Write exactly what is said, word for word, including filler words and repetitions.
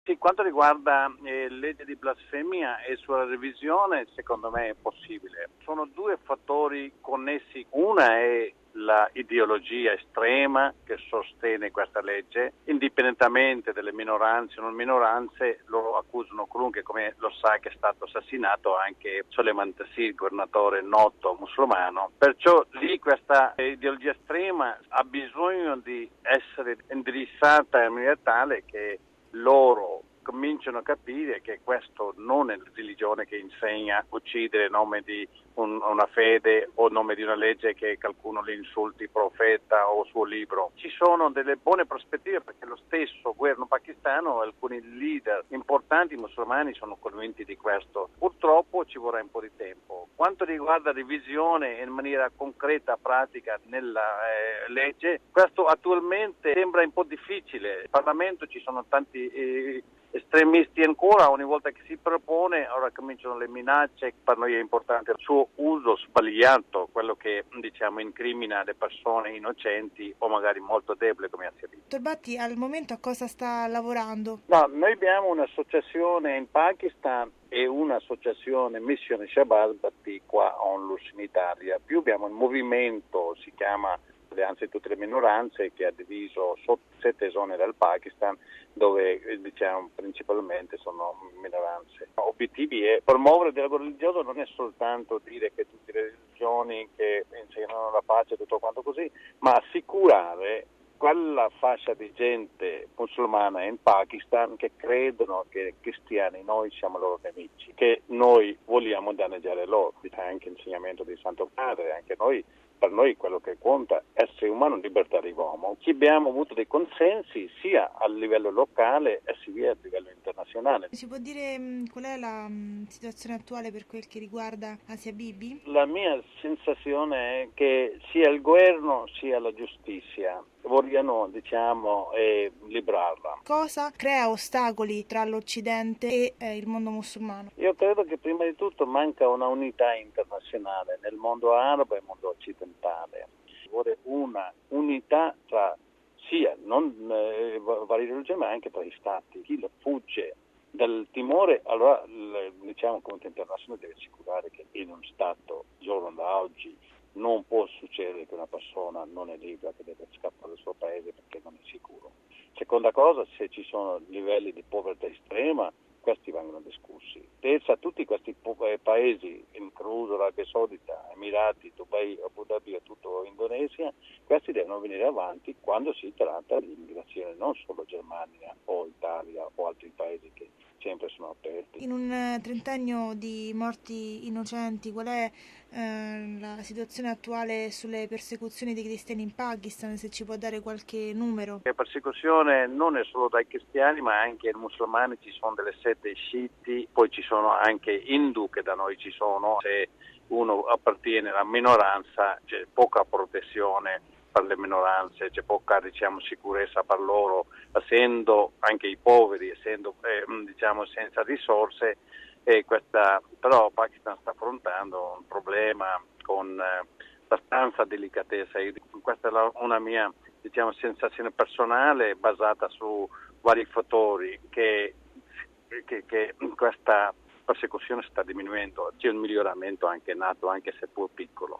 Sì, quanto riguarda eh, legge di blasfemia e sua revisione, secondo me è possibile. Sono due fattori connessi. Una è la ideologia estrema che sostiene questa legge, indipendentemente delle minoranze o non minoranze, loro accusano Krug, come lo sa, che è stato assassinato anche Soleiman Taseer, governatore noto musulmano. Perciò lì questa ideologia estrema ha bisogno di essere indirizzata in maniera tale che loro cominciano a capire che questo non è la religione che insegna uccidere in nome di un, una fede o in nome di una legge che qualcuno li insulti profeta o suo libro. Ci sono delle buone prospettive perché lo stesso governo pakistano, alcuni leader importanti musulmani sono convinti di questo. Purtroppo ci vorrà un po' di tempo. Quanto riguarda revisione in maniera concreta, pratica nella eh, legge, questo attualmente sembra un po' difficile. In Parlamento ci sono tanti eh, estremisti ancora, ogni volta che si propone ora cominciano le minacce. Per noi è importante il suo uso sbagliato, quello che diciamo incrimina le persone innocenti o magari molto deboli come Asia Bibi. Dottor Batti, al momento a cosa sta lavorando? No, noi abbiamo un'associazione in Pakistan e un'associazione Missione Shabazz Batti qua a Onlus in Italia. Più abbiamo un movimento, si chiama Alleanza di tutte le minoranze, che ha diviso sette zone del Pakistan dove diciamo principalmente sono minoranze. Obiettivi è promuovere il dialogo religioso, non è soltanto dire che tutte le religioni che insegnano la pace e tutto quanto così, ma assicurare quella fascia di gente musulmana in Pakistan che credono che cristiani noi siamo loro nemici, che noi vogliamo danneggiare loro. C'è anche l'insegnamento di Santo Padre, anche noi, per noi quello che conta è essere umano, libertà dell'uomo. Abbiamo avuto dei consensi sia a livello locale e sia a livello internazionale. Si può dire mh, qual è la mh, situazione attuale per quel che riguarda Asia Bibi? La mia sensazione è che sia il governo sia la giustizia vogliano, diciamo, eh, liberarla. Cosa crea ostacoli tra l'Occidente e eh, il mondo musulmano? Io credo che prima di tutto manca una unità internazionale nel mondo arabo e nel mondo occidentale. Ci vuole una unità tra sia non eh, varie religioni ma anche tra gli stati. Chi fugge dal timore, allora diciamo il comunità internazionale deve assicurare che in un stato giorno da oggi non può succedere che una persona non è libera, che deve scappare dal suo paese perché non è sicuro. Seconda cosa, se ci sono livelli di povertà estrema, questi vengono discussi. Terza, tutti questi paesi, incluso l'Arabia Saudita, Emirati, Dubai, Abu Dhabi e tutto Indonesia, questi devono venire avanti quando si tratta di immigrazione, non solo Germania o Italia o altri paesi che sempre sono aperti. In un trentennio di morti innocenti, qual è eh, la situazione attuale sulle persecuzioni dei cristiani in Pakistan, se ci può dare qualche numero? La persecuzione non è solo dai cristiani ma anche ai musulmani, ci sono delle sette sciiti, poi ci sono anche hindu che da noi ci sono. Se uno appartiene alla minoranza c'è poca protezione per le minoranze, c'è poca diciamo sicurezza per loro, essendo anche i poveri, essendo eh, diciamo senza risorse, e questa, però Pakistan sta affrontando un problema con eh, abbastanza delicatezza. Questa è la, una mia diciamo sensazione personale basata su vari fattori che, che, che questa persecuzione sta diminuendo, c'è un miglioramento anche nato anche se pur piccolo.